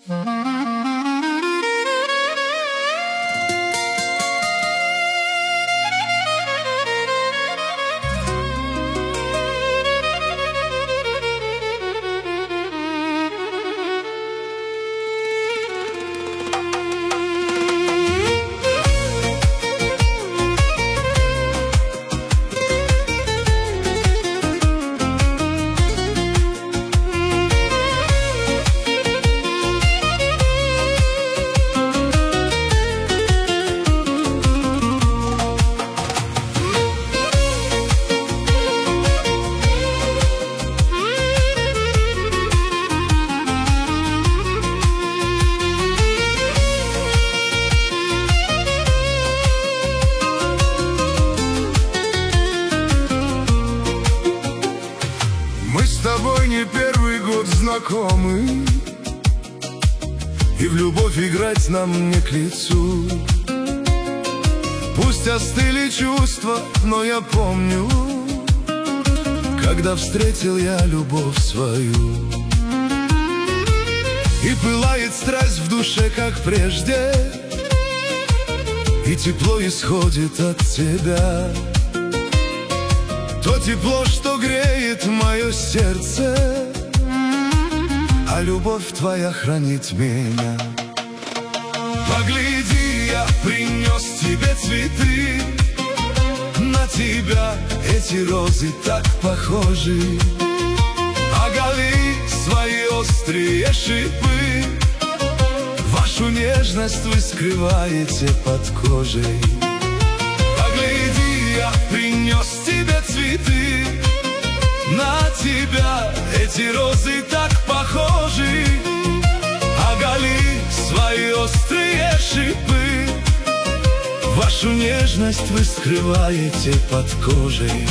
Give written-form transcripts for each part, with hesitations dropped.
Не первый год знакомы, и в любовь играть нам не к лицу. Пусть остыли чувства, но я помню, когда встретил я любовь свою. И пылает страсть в душе, как прежде, и тепло исходит от тебя. То тепло, что греет мое сердце, а любовь твоя хранит меня. Погляди, я принес тебе цветы, на тебя эти розы так похожи. Оголи свои острые шипы, вашу нежность вы скрываете под кожей. Погляди, я принес тебе цветы, на тебя эти розы так похожи. Оголи свои острые шипы, вашу нежность вы скрываете под кожей.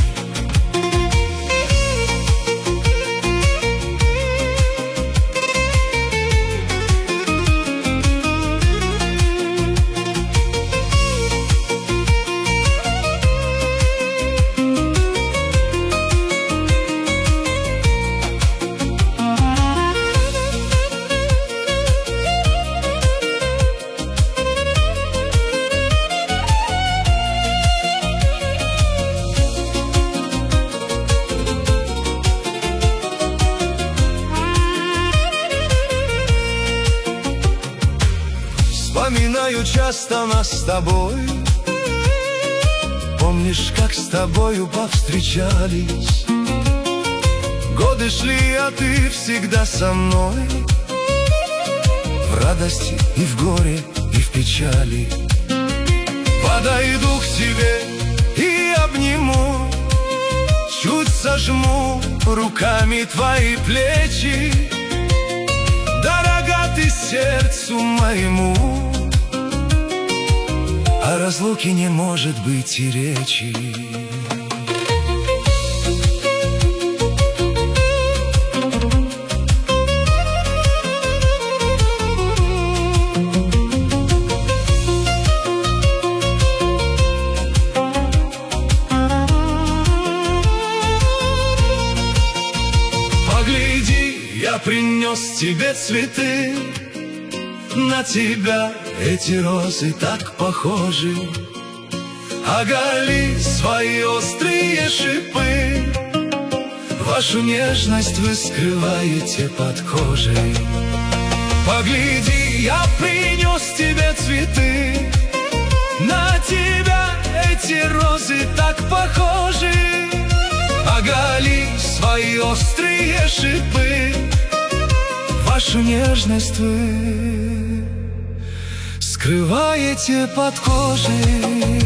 Вспоминаю часто нас с тобой. Помнишь, как с тобою повстречались? Годы шли, а ты всегда со мной, в радости и в горе, и в печали. Подойду к тебе и обниму, чуть сожму руками твои плечи. Дорога ты сердцу моему, о разлуке не может быть и речи. Погляди, я принес тебе цветы, на тебя эти розы так похожи. Оголи свои острые шипы, вашу нежность вы скрываете под кожей. Погляди, я принес тебе цветы, на тебя эти розы так похожи. Оголи свои острые шипы, вашу нежность вы скрываете под кожей.